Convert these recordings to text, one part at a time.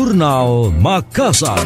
Jurnal Makassar.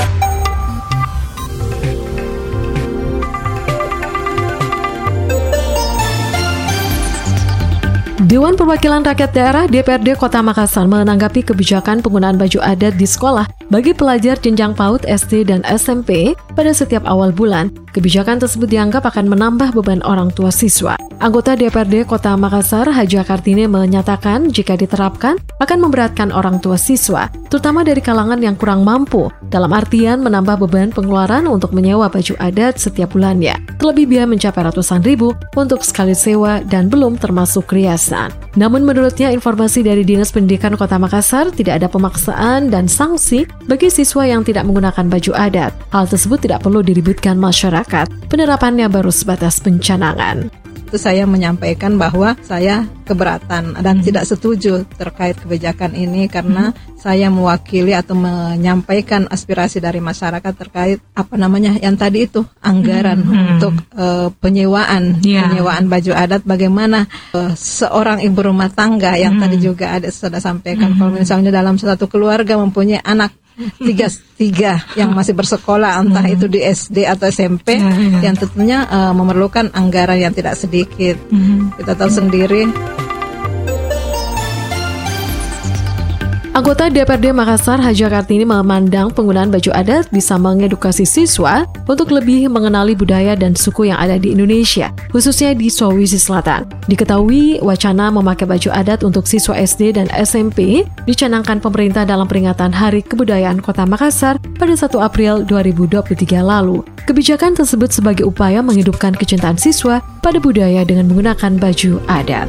Dewan Perwakilan Rakyat Daerah DPRD Kota Makassar menanggapi kebijakan penggunaan baju adat di sekolah bagi pelajar jenjang PAUD, SD, dan SMP pada setiap awal bulan. Kebijakan tersebut dianggap akan menambah beban orang tua siswa. Anggota DPRD Kota Makassar, Haja Kartini, menyatakan jika diterapkan akan memberatkan orang tua siswa, terutama dari kalangan yang kurang mampu, dalam artian menambah beban pengeluaran untuk menyewa baju adat setiap bulannya. Terlebih biaya mencapai ratusan ribu untuk sekali sewa dan belum termasuk riasan. Namun menurutnya informasi dari Dinas Pendidikan Kota Makassar tidak ada pemaksaan dan sanksi bagi siswa yang tidak menggunakan baju adat. Hal tersebut tidak perlu diributkan masyarakat. Penerapannya baru sebatas pencanangan. Saya menyampaikan bahwa saya keberatan dan tidak setuju terkait kebijakan ini karena saya mewakili atau menyampaikan aspirasi dari masyarakat terkait yang tadi itu anggaran untuk penyewaan baju adat. Bagaimana seorang ibu rumah tangga yang tadi juga ada sudah sampaikan kalau misalnya dalam satu keluarga mempunyai anak tiga yang masih bersekolah, entah itu di SD atau SMP, yang tentunya memerlukan anggaran yang tidak sedikit. Kita tahu sendiri. Anggota DPRD Makassar, Haja Kartini, memandang penggunaan baju adat bisa mengedukasi siswa untuk lebih mengenali budaya dan suku yang ada di Indonesia, khususnya di Sulawesi Selatan. Diketahui wacana memakai baju adat untuk siswa SD dan SMP dicanangkan pemerintah dalam peringatan Hari Kebudayaan Kota Makassar pada 1 April 2023 lalu. Kebijakan tersebut sebagai upaya menghidupkan kecintaan siswa pada budaya dengan menggunakan baju adat.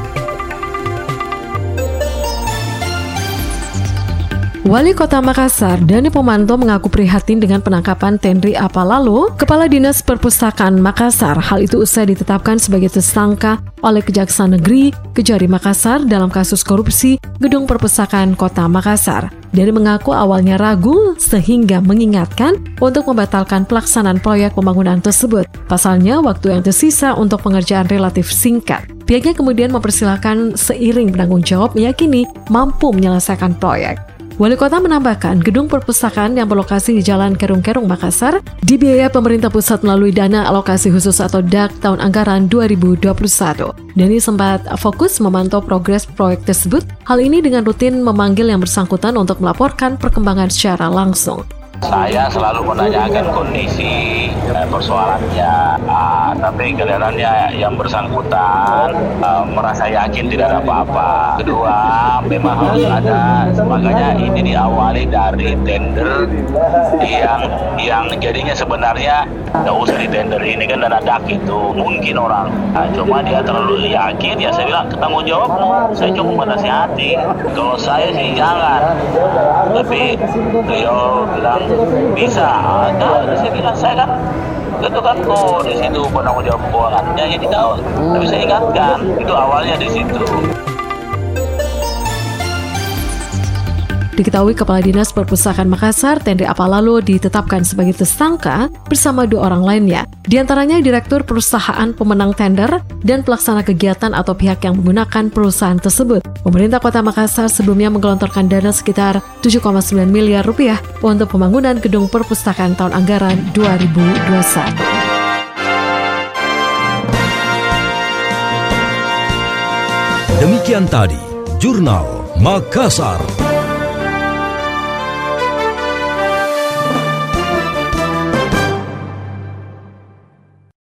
Wali Kota Makassar, Dani Pomanto, mengaku prihatin dengan penangkapan Tendri Apalalo, Kepala Dinas Perpustakaan Makassar. Hal itu usai ditetapkan sebagai tersangka oleh Kejaksaan Negeri Kejari Makassar dalam kasus korupsi Gedung Perpustakaan Kota Makassar. Dani mengaku awalnya ragu sehingga mengingatkan untuk membatalkan pelaksanaan proyek pembangunan tersebut. Pasalnya, waktu yang tersisa untuk pengerjaan relatif singkat. Pihaknya kemudian mempersilahkan seiring penanggung jawab meyakini mampu menyelesaikan proyek. Wali Kota menambahkan, gedung perpustakaan yang berlokasi di Jalan Kerung-Kerung, Makassar, dibiayai pemerintah pusat melalui dana alokasi khusus atau DAK tahun anggaran 2021. Dani sempat fokus memantau progres proyek tersebut, hal ini dengan rutin memanggil yang bersangkutan untuk melaporkan perkembangan secara langsung. Saya selalu menanyakan kondisi persoalannya, tapi kelihatannya yang bersangkutan merasa yakin tidak ada apa-apa. Kedua, memang harus ada, makanya ini diawali dari tender yang jadinya sebenarnya nggak usah di tender ini kan dana DAK itu mungkin orang. Cuma dia terlalu yakin, ya saya bilang tanggung jawab, saya cukup menasihati. Kalau saya sih jangan, tapi beliau bilang bisa. Saya bilang saya kan itu kan kok di situ penanggung jawab keuangannya jadi tahu. Tapi saya ingatkan itu awalnya di situ. Diketahui Kepala Dinas Perpustakaan Makassar, Tendri Apalalo, ditetapkan sebagai tersangka bersama 2 orang lainnya. Di antaranya Direktur Perusahaan Pemenang Tender dan pelaksana kegiatan atau pihak yang menggunakan perusahaan tersebut. Pemerintah Kota Makassar sebelumnya menggelontorkan dana sekitar 7,9 miliar rupiah untuk pembangunan gedung perpustakaan tahun anggaran 2021. Demikian tadi, Jurnal Makassar.